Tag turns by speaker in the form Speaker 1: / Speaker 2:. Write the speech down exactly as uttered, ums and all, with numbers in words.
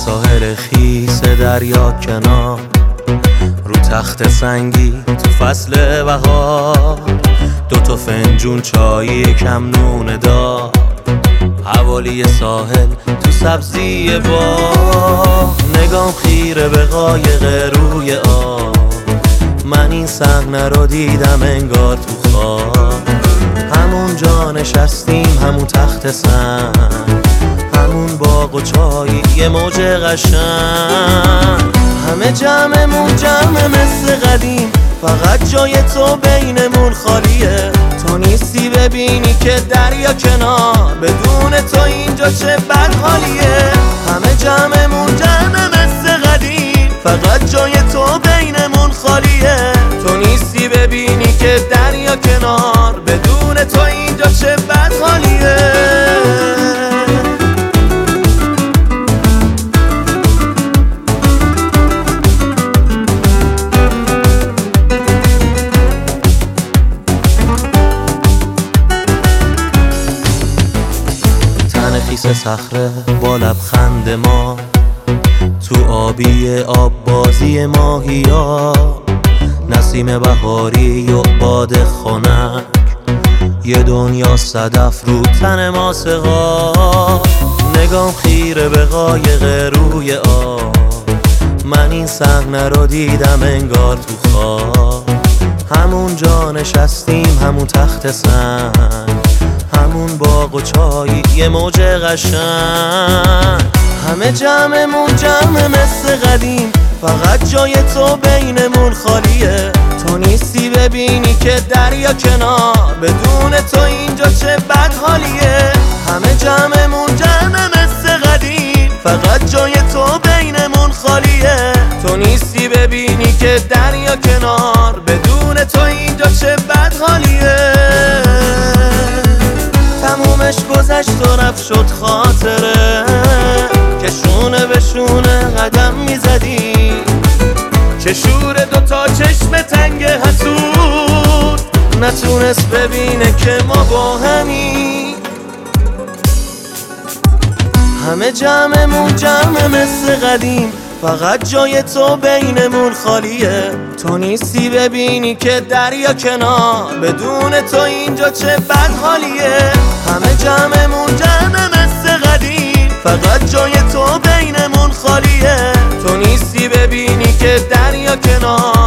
Speaker 1: ساحل خیس دریا کنار، رو تخت سنگی تو فصل بهار، دو تا فنجون چای کم نون دار، حوالی ساحل تو سبزی باغ، نگام خیره به قایق روی آب، من این صحنه رو دیدم انگار تو خواب، همون جا نشستیم همون تخت سنگ، همون باغ و چایی یه موج قشنگ، همه جمعمون جمع مثل قدیم، فقط جای تو بینمون خالیه، تو نیستی ببینی که دریا کنار، بدون تو اینجا چه بد حالیه، همه جمعمون جمع مثل قدیم، فقط جای تو بینمون خالیه، تو نیستی ببینی که دریا کنار، بدون تو اینجا چه بد حالیه. خیس صخره با لبخند ما، تو آبی آب بازی ماهیا، نسیم بهاری و باد خنک، یه دنیا صدف رو تن ما سقا، نگام خیره به قایق روی آب، من این صحنه رو دیدم انگار تو خواب، همون جا نشستیم همون تخت سنگ، همون باغ و چایی یه موج قشنگ، همه جمعمون جمع مثل قدیم، فقط جای تو بینمون خالیه، تو نیستی ببینی که دریا کنار، بدون تو اینجا چه بد حالیه، همه جمعمون جمع مثل قدیم، فقط جای تو بینمون خالیه، تو نیستی ببینی که دریا کنار، بدون تو اینجا چه بد حالیه. تمومش گذشت و رفت شد خاطره، که شونه به شونه قدم میزدی، چه شور دوتا چشم تنگ حسود، نتونست ببینه که ما با همی، همه جمعمون جمع مثل قدیم، فقط جای تو بینمون خالیه، تو نیستی ببینی که دریا کنار، بدون تو اینجا چه بد حالیه، همه جمعمون جمع مثل قدیم، فقط جای تو بینمون خالیه، تو نیستی ببینی که دریا کنار.